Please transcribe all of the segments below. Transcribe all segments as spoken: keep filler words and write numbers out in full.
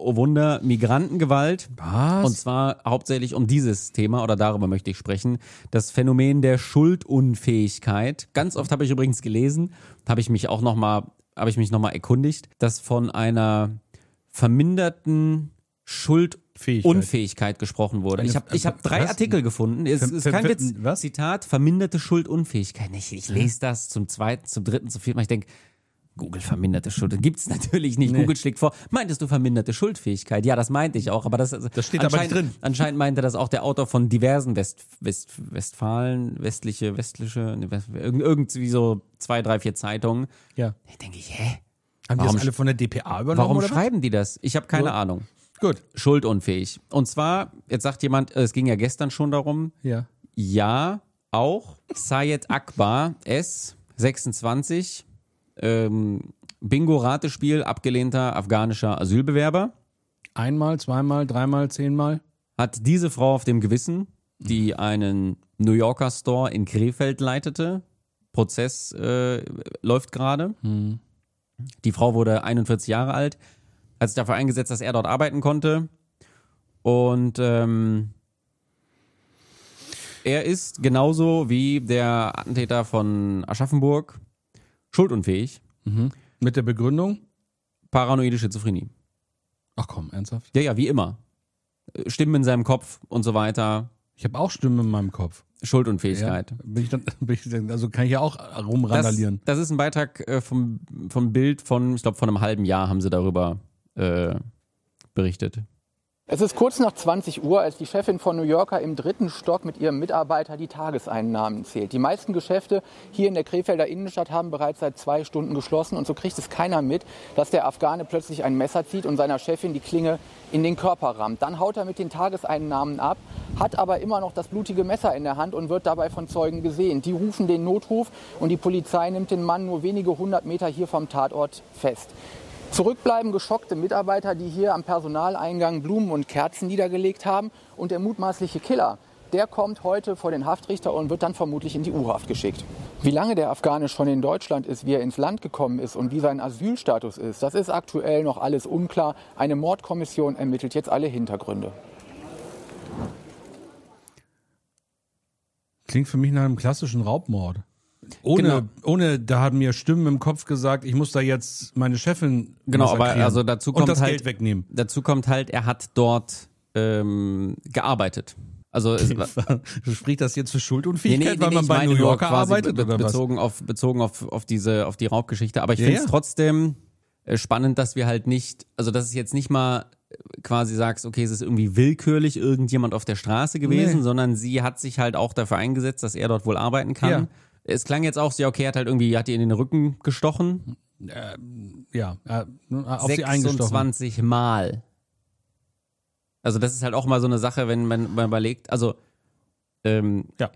oh Wunder, Migrantengewalt. Was? Und zwar hauptsächlich um dieses Thema, oder darüber möchte ich sprechen, das Phänomen der Schuldunfähigkeit. Ganz oft habe ich übrigens gelesen, habe ich mich auch nochmal, habe ich mich nochmal erkundigt, dass von einer verminderten Schuldunfähigkeit gesprochen wurde. Eine- Ich habe ich hab drei was? Artikel gefunden. Es Ver- ist ver- kein ver- Witz. was? Zitat, verminderte Schuldunfähigkeit. Ich, ich lese das zum zweiten, zum dritten, zum vierten Mal. Ich denke, Google verminderte Schuld. Gibt's natürlich nicht. Nee. Google schlägt vor, meintest du verminderte Schuldfähigkeit? Ja, das meinte ich auch. Aber das, Das steht aber nicht drin. Anscheinend meinte das auch der Autor von diversen West, West, Westfalen, westliche, westliche, ne, West, irgend- irgendwie so zwei, drei, vier Zeitungen. Ja. Da denke ich, hä? Haben die Warum das alle von der D P A übernommen? Warum oder schreiben die das? Ich habe keine So. Ahnung. was? Gut. Schuldunfähig. Und zwar, jetzt sagt jemand, äh, es ging ja gestern schon darum, Ja. ja, auch Syed Akbar, S, sechsundzwanzig, ähm, Bingo-Ratespiel, abgelehnter afghanischer Asylbewerber, Einmal, zweimal, dreimal, zehnmal. hat diese Frau auf dem Gewissen, die einen New Yorker Store in Krefeld leitete. Prozess äh, läuft gerade. Die Frau wurde einundvierzig Jahre alt, hat sich dafür eingesetzt, dass er dort arbeiten konnte. Und ähm, er ist genauso wie der Attentäter von Aschaffenburg schuldunfähig. Mit der Begründung? Paranoide Schizophrenie. Ach komm, ernsthaft? Ja, ja, wie immer. Äh, Stimmen in seinem Kopf und so weiter. Ich habe auch Stimmen in meinem Kopf. Schuldunfähigkeit. Ja, bin ich dann, bin ich dann, also kann ich ja auch Das, rumrandalieren. das ist ein Beitrag äh, vom, vom Bild von, ich glaube, von einem halben Jahr haben sie darüber äh, berichtet. Es ist kurz nach zwanzig Uhr, als die Chefin von New Yorker im dritten Stock mit ihrem Mitarbeiter die Tageseinnahmen zählt. Die meisten Geschäfte hier in der Krefelder Innenstadt haben bereits seit zwei Stunden geschlossen. Und so kriegt es keiner mit, dass der Afghane plötzlich ein Messer zieht und seiner Chefin die Klinge in den Körper rammt. Dann haut er mit den Tageseinnahmen ab, hat aber immer noch das blutige Messer in der Hand und wird dabei von Zeugen gesehen. Die rufen den Notruf und die Polizei nimmt den Mann nur wenige hundert Meter hier vom Tatort fest. Zurückbleiben geschockte Mitarbeiter, die hier am Personaleingang Blumen und Kerzen niedergelegt haben. Und der mutmaßliche Killer, der kommt heute vor den Haftrichter und wird dann vermutlich in die U-Haft geschickt. Wie lange der Afghane schon in Deutschland ist, wie er ins Land gekommen ist und wie sein Asylstatus ist, das ist aktuell noch alles unklar. Eine Mordkommission ermittelt jetzt alle Hintergründe. Klingt für mich nach einem klassischen Raubmord. Ohne, Genau. ohne, da haben mir Stimmen im Kopf gesagt, ich muss da jetzt meine Chefin Genau, aber massakrieren also dazu und kommt das halt, Geld wegnehmen. Dazu kommt halt, er hat dort ähm, gearbeitet. Also es, Spricht das jetzt für Nee, Schuldunfähigkeit, nee, weil nee, man ich bei meine New nur Yorker quasi arbeitet be- oder was? bezogen auf bezogen auf auf diese auf die Raubgeschichte, aber ich Ja, finde es ja. trotzdem äh, spannend, dass wir halt nicht, also dass es jetzt nicht mal äh, quasi sagst, okay, es ist irgendwie willkürlich irgendjemand auf der Straße gewesen, Nee. sondern sie hat sich halt auch dafür eingesetzt, dass er dort wohl arbeiten kann. Ja. Es klang jetzt auch so, ja, okay, er hat halt irgendwie, hat ihr in den Rücken gestochen. Ja, äh, auf sie eingestochen. sechsundzwanzig Mal. Also das ist halt auch mal so eine Sache, wenn man, man überlegt, also ähm, Ja.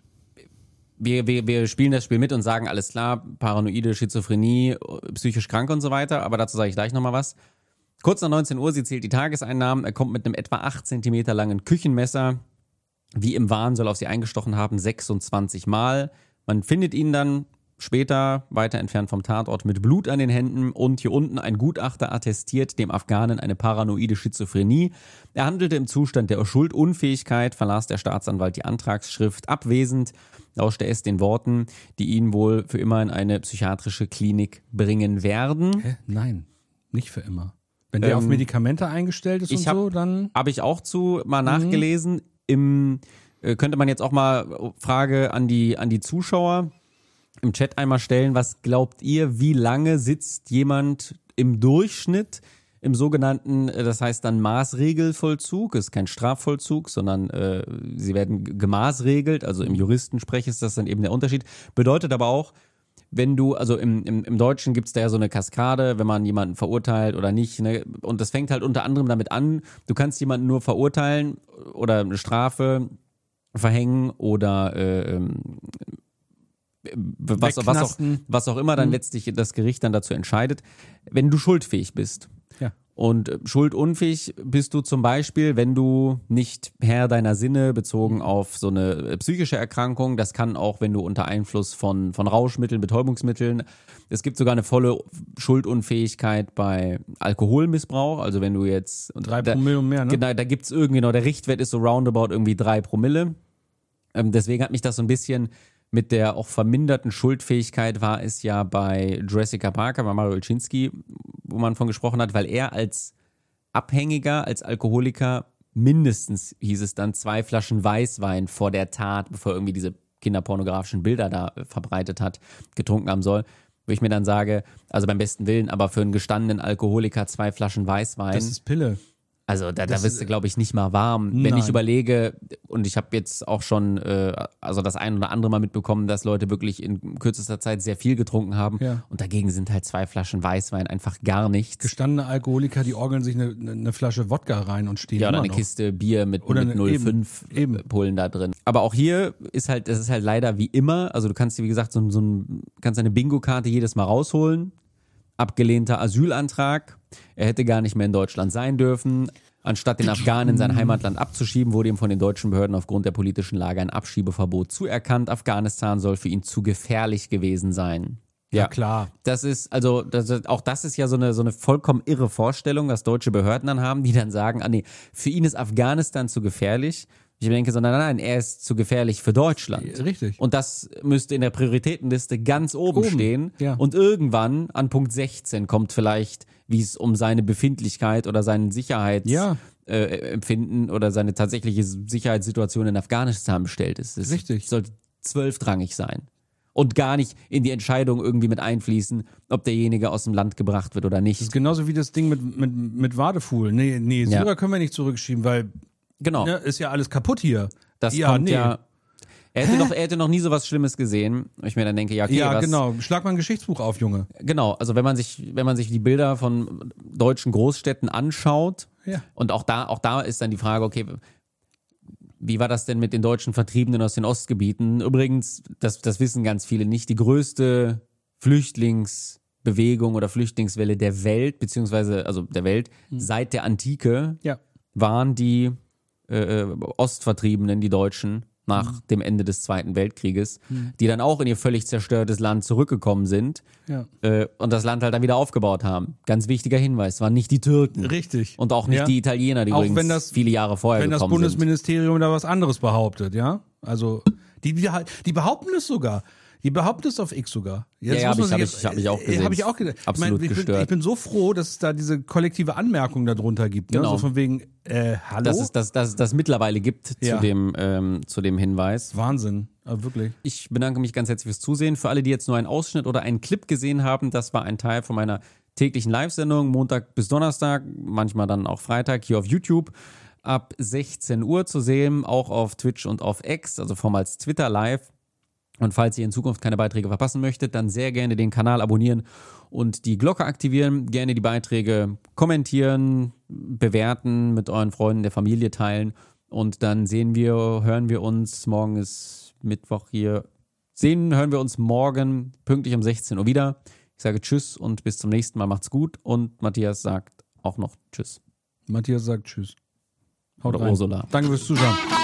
wir, wir, wir spielen das Spiel mit und sagen, alles klar, Paranoide, Schizophrenie, psychisch krank und so weiter, aber dazu sage ich gleich nochmal was. Kurz nach neunzehn Uhr, sie zählt die Tageseinnahmen, er kommt mit einem etwa acht Zentimeter langen Küchenmesser, wie im Wahn soll auf sie eingestochen haben, sechsundzwanzig Mal. Man findet ihn dann später, weiter entfernt vom Tatort, mit Blut an den Händen und hier unten ein Gutachter attestiert dem Afghanen eine paranoide Schizophrenie. Er handelte im Zustand der Schuldunfähigkeit, verlas der Staatsanwalt die Antragsschrift abwesend, lauschte es den Worten, die ihn wohl für immer in eine psychiatrische Klinik bringen werden. Hä? Nein, nicht für immer. Wenn der Ähm, auf Medikamente eingestellt ist und ich hab- so, dann Habe ich auch zu mal nachgelesen. Im äh, könnte man jetzt auch mal Frage an die an die Zuschauer im Chat einmal stellen. Was glaubt ihr, wie lange sitzt jemand im Durchschnitt im sogenannten, äh, das heißt dann Maßregelvollzug, ist kein Strafvollzug, sondern äh, sie werden g- gemaßregelt. Also im Juristensprech ist das dann eben der Unterschied. Bedeutet aber auch, wenn du, also im, im, im Deutschen gibt's da ja so eine Kaskade, wenn man jemanden verurteilt oder nicht, ne? Und das fängt halt unter anderem damit an, du kannst jemanden nur verurteilen oder eine Strafe verhängen oder äh, ähm, was, was, auch, Wegknasten. was auch immer dann letztlich das Gericht dann dazu entscheidet, wenn du schuldfähig bist. ja. Und äh, schuldunfähig bist du zum Beispiel, wenn du nicht Herr deiner Sinne bezogen auf so eine äh, psychische Erkrankung, das kann auch, wenn du unter Einfluss von, von Rauschmitteln, Betäubungsmitteln, es gibt sogar eine volle Schuldunfähigkeit bei Alkoholmissbrauch, also wenn du jetzt... Drei Promille und mehr, ne? Genau, da gibt's irgendwie noch, der Richtwert ist so roundabout irgendwie drei Promille. Ähm, deswegen hat mich das so ein bisschen mit der auch verminderten Schuldfähigkeit war es ja bei Jurassic Parker, bei Mario Olszynski, wo man von gesprochen hat, weil er als Abhängiger, als Alkoholiker mindestens, hieß es dann, zwei Flaschen Weißwein vor der Tat, bevor er irgendwie diese kinderpornografischen Bilder da äh, verbreitet hat, getrunken haben soll. Wo ich mir dann sage, also beim besten Willen, aber für einen gestandenen Alkoholiker zwei Flaschen Weißwein. Das ist Pille. Also da, da Das wirst du, ist- glaube ich, nicht mal warm. Wenn Nein. ich überlege, und ich habe jetzt auch schon äh, also das ein oder andere Mal mitbekommen, dass Leute wirklich in kürzester Zeit sehr viel getrunken haben. Ja. Und dagegen sind halt zwei Flaschen Weißwein einfach gar nichts. Gestandene Alkoholiker, die orgeln sich eine, eine Flasche Wodka rein und stehen Ja, oder immer eine noch. Kiste Bier mit, Oder mit eine- null Komma eben, fünf eben. Pullen da drin. Aber auch hier ist halt, das ist halt leider wie immer, also du kannst dir, wie gesagt, so, so ein, kannst eine Bingo-Karte jedes Mal rausholen. Abgelehnter Asylantrag. Er hätte gar nicht mehr in Deutschland sein dürfen. Anstatt den Afghanen in sein Heimatland abzuschieben, wurde ihm von den deutschen Behörden aufgrund der politischen Lage ein Abschiebeverbot zuerkannt. Afghanistan soll für ihn zu gefährlich gewesen sein. Ja, klar. Das ist, also, das ist, auch das ist ja so eine, so eine vollkommen irre Vorstellung, was deutsche Behörden dann haben, die dann sagen, ah nee, für ihn ist Afghanistan zu gefährlich. Ich denke so, nein, nein, nein, er ist zu gefährlich für Deutschland. Richtig. Und das müsste in der Prioritätenliste ganz oben, Oben, stehen. ja. Und irgendwann an Punkt sechzehn kommt vielleicht, wie es um seine Befindlichkeit oder seinen Sicherheitsempfinden Ja. äh, Empfinden oder seine tatsächliche Sicherheitssituation in Afghanistan bestellt ist. Es Richtig. sollte zwölfdrangig sein. Und gar nicht in die Entscheidung irgendwie mit einfließen, ob derjenige aus dem Land gebracht wird oder nicht. Das ist genauso wie das Ding mit, mit, mit Wadefuhl. Nee, nee, Syrer Ja. können wir nicht zurückschieben, weil Genau. ne, ist ja alles kaputt hier. Das ja, kommt nee. ja. Er hätte, doch, er hätte noch nie so was Schlimmes gesehen. Und ich mir dann denke, ja, okay, Ja, was, genau. Schlag mal ein Geschichtsbuch auf, Junge. Genau, also wenn man sich, wenn man sich die Bilder von deutschen Großstädten anschaut, Ja. und auch da, auch da ist dann die Frage, okay, wie war das denn mit den deutschen Vertriebenen aus den Ostgebieten? Übrigens, das, das wissen ganz viele nicht, die größte Flüchtlingsbewegung oder Flüchtlingswelle der Welt, beziehungsweise, also der Welt, seit der Antike Ja. waren die äh, äh, Ostvertriebenen, die Deutschen, nach dem Ende des Zweiten Weltkrieges, die dann auch in ihr völlig zerstörtes Land zurückgekommen sind Ja. äh, und das Land halt dann wieder aufgebaut haben. Ganz wichtiger Hinweis, es waren nicht die Türken. Richtig. Und auch nicht Ja. die Italiener, die Auch übrigens wenn das- viele Jahre vorher Wenn das gekommen sind. Bundesministerium da was anderes behauptet, ja? Also, die, die, die behaupten es sogar. Die behaupten es auf X sogar. Jetzt Ja, ja, muss hab man ich- sich hab jetzt- ich- hab ich auch äh, gesehen. Hab ich auch gesehen. Absolut ich, mein, ich, bin, gestört. ich bin so froh, dass es da diese kollektive Anmerkung darunter gibt. Ne? Genau. So von wegen, äh, hallo? Dass es das, das, das mittlerweile gibt Ja. zu, dem, ähm, zu dem Hinweis. Wahnsinn. Aber wirklich. Ich bedanke mich ganz herzlich fürs Zusehen. Für alle, die jetzt nur einen Ausschnitt oder einen Clip gesehen haben, das war ein Teil von meiner täglichen Live-Sendung, Montag bis Donnerstag, manchmal dann auch Freitag hier auf YouTube. Ab sechzehn Uhr zu sehen, auch auf Twitch und auf X, also vormals Twitter live. Und falls ihr in Zukunft keine Beiträge verpassen möchtet, dann sehr gerne den Kanal abonnieren und die Glocke aktivieren. Gerne die Beiträge kommentieren, bewerten, mit euren Freunden der Familie teilen. Und dann sehen wir, hören wir uns, morgen ist Mittwoch hier, sehen, hören wir uns morgen pünktlich um sechzehn Uhr wieder. Ich sage Tschüss und bis zum nächsten Mal. Macht's gut. Und Matthias sagt auch noch Tschüss. Matthias sagt Tschüss. Haut Oder rein. Ursula. Danke fürs Zuschauen.